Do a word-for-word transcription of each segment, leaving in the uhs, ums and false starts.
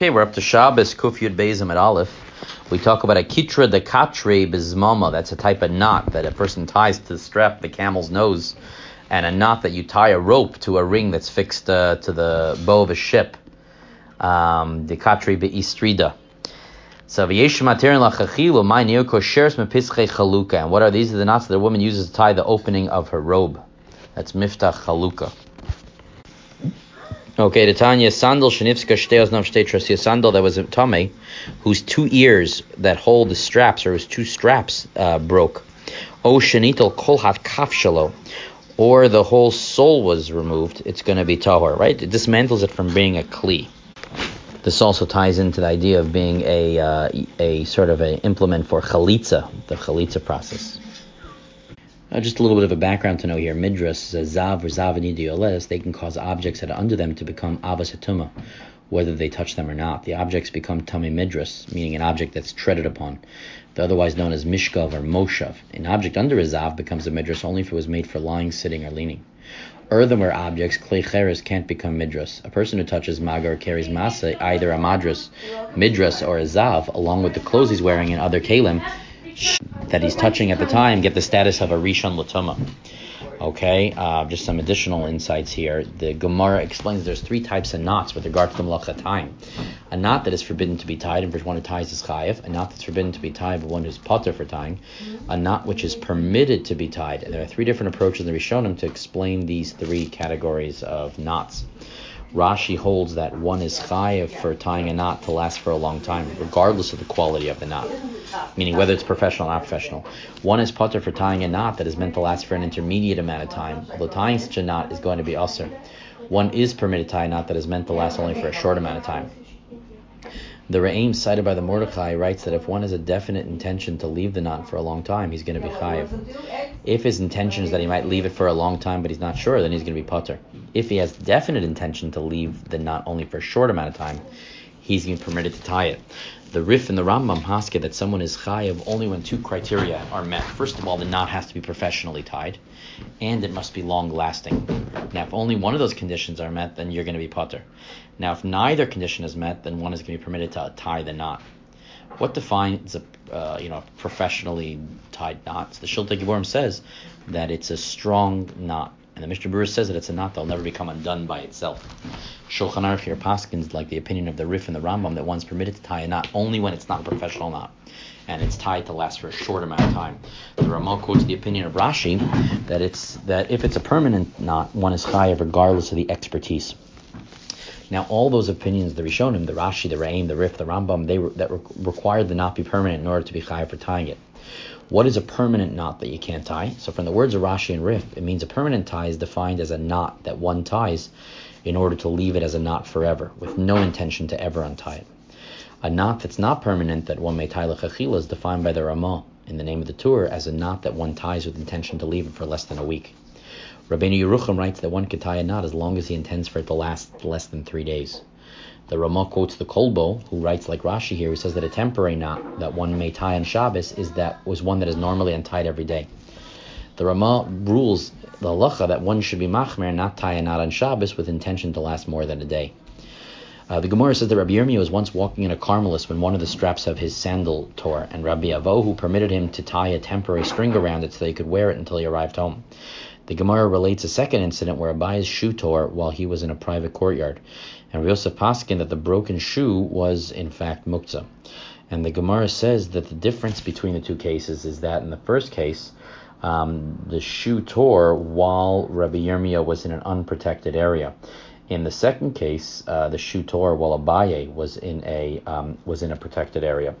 Okay, we're up to Shabbos, Kuf Yud Beis Amud Aleph. We talk about a kitra de katre bizmama. That's a type of knot that a person ties to the strap of the camel's nose, and a knot that you tie a rope to a ring that's fixed uh, to the bow of a ship. Um, de katre beistrida. So v'yesh materin lachachilu my neo kosheres mepischei chaluka. And what are these? Are the knots that a woman uses to tie the opening of her robe. That's miftach chaluka. Okay, the Tanya sandal shenifska shteos nav shtei trasi, a sandal that was a tame, whose two ears that hold the straps, or whose two straps uh, broke. O shenitel kolhat kafshalo, or the whole sole was removed. It's going to be tahor, right? It dismantles it from being a kli. This also ties into the idea of being a uh, a sort of an implement for chalitza, the chalitza process. Uh, just a little bit of a background to know here. Midrash says zav or zavani dioles, they can cause objects that are under them to become avas hatuma, whether they touch them or not. The objects become tami midrash, meaning an object that's treaded upon. They're otherwise known as mishkav or moshav. An object under a zav becomes a midrash only if it was made for lying, sitting, or leaning. Earthenware objects, klei cheres, can't become midrash. A person who touches maga or carries masa, either a madras, midrash, or a zav, along with the clothes he's wearing and other kalim that he's touching at the time, get the status of a rishon l'tuma. Okay, uh, just some additional insights here. The Gemara explains there's three types of knots with regard to the malacha time. A knot that is forbidden to be tied, and for one who ties is chayiv. A knot that's forbidden to be tied, but one who's potter for tying. A knot which is permitted to be tied. And there are three different approaches in the Rishonim to explain these three categories of knots. Rashi holds that one is chayiv for tying a knot to last for a long time, regardless of the quality of the knot, meaning whether it's professional or not professional. One is potter for tying a knot that is meant to last for an intermediate amount of time, although tying such a knot is going to be usher. One is permitted to tie a knot that is meant to last only for a short amount of time. The Re'im cited by the Mordechai writes that if one has a definite intention to leave the knot for a long time, he's going to be chayiv. If his intention is that he might leave it for a long time but he's not sure, then he's going to be potter. If he has definite intention to leave the knot only for a short amount of time, he's going to be permitted to tie it. The Rif and the Rambam haska that someone is chayiv only when two criteria are met. First of all, the knot has to be professionally tied, and it must be long-lasting. Now, if only one of those conditions are met, then you're going to be potter. Now, if neither condition is met, then one is going to be permitted to tie the knot. What defines a uh, you know professionally tied knot? So the Shiltei Giborim says that it's a strong knot, and the Mishnah Berurah says that it's a knot that will never become undone by itself. Shulchan Aruch here paskins like the opinion of the Rif and the Rambam that one's permitted to tie a knot only when it's not a professional knot, and it's tied to last for a short amount of time. The Ramah quotes the opinion of Rashi that it's that if it's a permanent knot, one is chayav regardless of the expertise. Now, all those opinions, the Rishonim, the Rashi, the Re'im, the Rif, the Rambam, they re- that re- required the knot be permanent in order to be chayav for tying it. What is a permanent knot that you can't tie? So from the words of Rashi and Rif, it means a permanent tie is defined as a knot that one ties in order to leave it as a knot forever, with no intention to ever untie it. A knot that's not permanent that one may tie l'chachila is defined by the Ramah in the name of the Torah as a knot that one ties with intention to leave it for less than a week. Rabbeinu Yerucham writes that one could tie a knot as long as he intends for it to last less than three days. The Ramah quotes the Kolbo, who writes like Rashi here, who says that a temporary knot that one may tie on Shabbos is that was one that is normally untied every day. The Ramah rules the halacha that one should be machmer and not tie a knot on Shabbos with intention to last more than a day. Uh, the Gemara says that Rabbi Yirmiyah was once walking in a Carmelis when one of the straps of his sandal tore, and Rabbi Avohu permitted him to tie a temporary string around it so that he could wear it until he arrived home. The Gemara relates a second incident where Abaya's shoe tore while he was in a private courtyard, and Rabbi Yosef paskin that the broken shoe was in fact muktzah. And the Gemara says that the difference between the two cases is that in the first case, um, the shoe tore while Rabbi Yirmiyah was in an unprotected area. In the second case, uh, the shoe tore while Abaye was in a um, was in a protected area.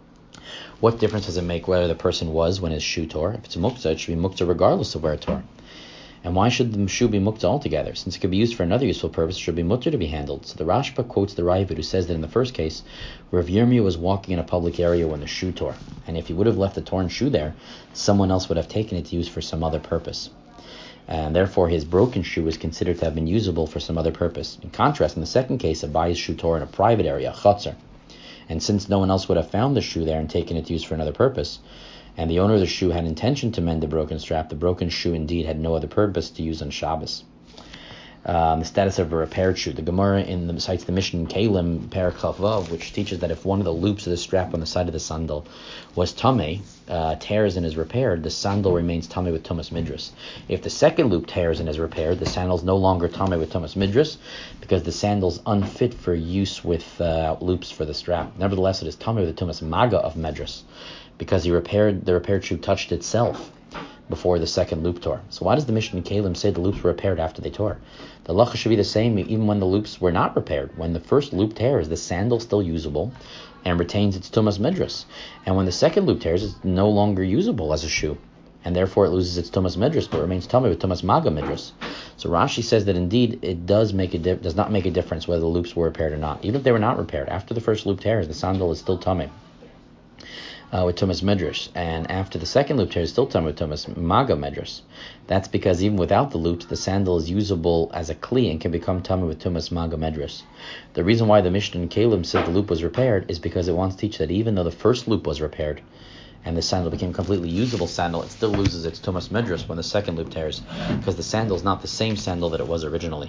What difference does it make whether the person was when his shoe tore? If it's a muktzah, it should be muktzah regardless of where it tore. And why should the shoe be muktzah altogether? Since it could be used for another useful purpose, it should be mutter to be handled. So the Rashba quotes the Ravid, who says that in the first case, Rav Yirmiyah was walking in a public area when the shoe tore. And if he would have left the torn shoe there, someone else would have taken it to use for some other purpose. And therefore his broken shoe was considered to have been usable for some other purpose. In contrast, in the second case, Abaya's shoe tore in a private area, a chutzner. And since no one else would have found the shoe there and taken it to use for another purpose, and the owner of the shoe had intention to mend the broken strap, the broken shoe indeed had no other purpose to use on Shabbos. um, the status of a repaired shoe. The Gemara in the cites the Mishnah in Kalim Perek Chaf Vav, which teaches that if one of the loops of the strap on the side of the sandal was tamei, uh, tears and is repaired, the sandal remains tamei with tumas midras. If the second loop tears and is repaired, the sandal is no longer tamei with tumas midras, because the sandal's unfit for use with uh, loops for the strap. Nevertheless, it is tamei with the tumas maga of midras, because he repaired the repaired shoe touched itself before the second loop tore. So why does the Mishnah in Kalim say the loops were repaired after they tore? The halacha should be the same even when the loops were not repaired. When the first loop tears, the sandal still usable and retains its tumas midras. And when the second loop tears, it's no longer usable as a shoe, and therefore it loses its tumas midras, but remains tamei with tumas maga midras. So Rashi says that indeed it does make a di- does not make a difference whether the loops were repaired or not. Even if they were not repaired, after the first loop tears, the sandal is still tamei Uh, with tumas medrash, and after the second loop tear is still tamei with tumas maga medrash. That's because even without the loops, the sandal is usable as a kli and can become tamei with tumas maga medrash. The reason why the Mishnah in Kalim said the loop was repaired is because it wants to teach that even though the first loop was repaired and the sandal became completely usable sandal, it still loses its tumas medrash when the second loop tears, because the sandal is not the same sandal that it was originally.